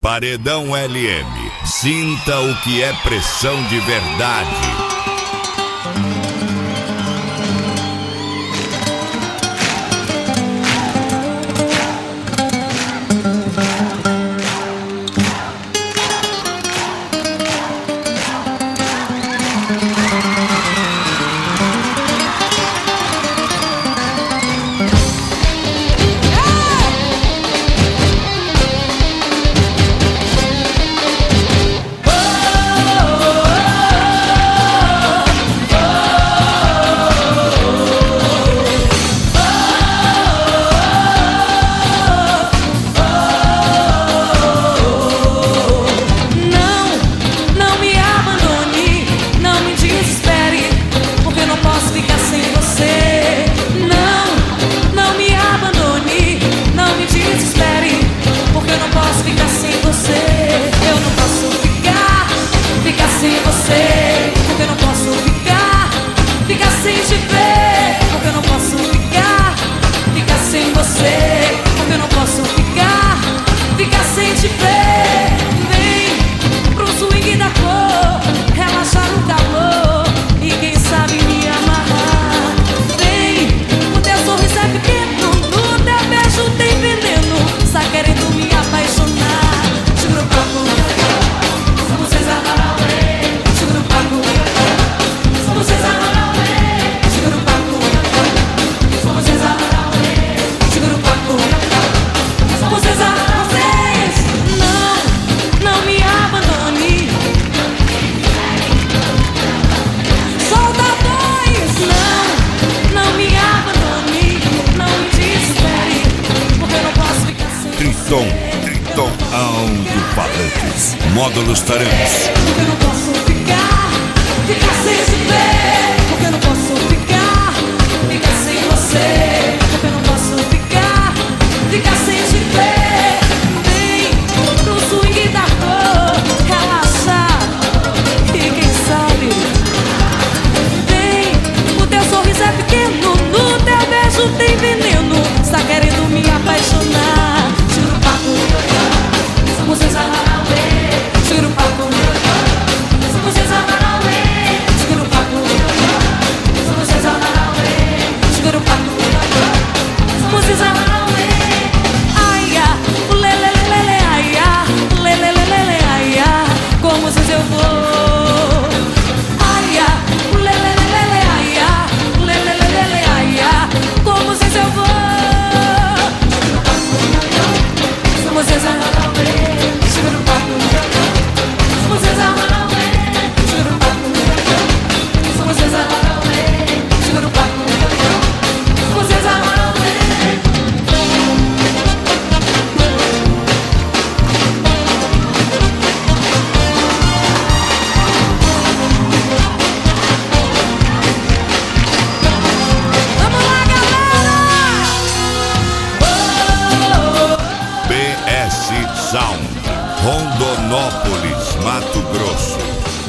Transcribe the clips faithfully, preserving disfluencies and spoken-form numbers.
Paredão L M. Sinta o que é pressão de verdade. Triton, Triton, alto-falantes, módulos tarantes. Porque eu não posso ficar, ficar sem te ver. Porque eu não posso ficar, ficar sem você. Porque eu não posso ficar, ficar sem te ver. Vem pro swing da cor, relaxar. E quem sabe, vem, o teu sorriso é pequeno, no teu beijo tem veneno. Está querendo me apaixonar. Vocês amaram bem, tira o papo. Vocês amaram bem, tira o papo. Vocês amaram bem, tira o papo. Vocês amaram bem. Ai, ah, lele, lele, ai, ah, lele, lele, ai, ah, com vocês eu vou. Ai, ah, lele, lele, ai, ah, lele, lele, ai, ah, com vocês eu vou. Vocês amaram bem. Vocês amaram bem, tira o papo. Vocês amaram bem, tira o papo. Vocês amaram bem. Vamos lá, galera! B S Sound, Rondonópolis, Mato Grosso.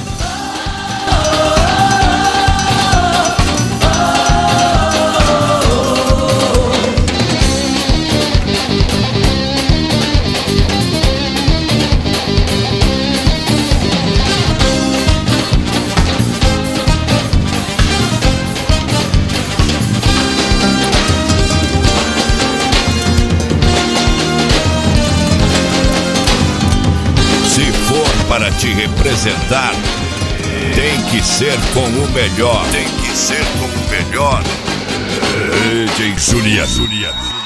Para te representar, tem que ser com o melhor. Tem que ser com o melhor. D J Juliano.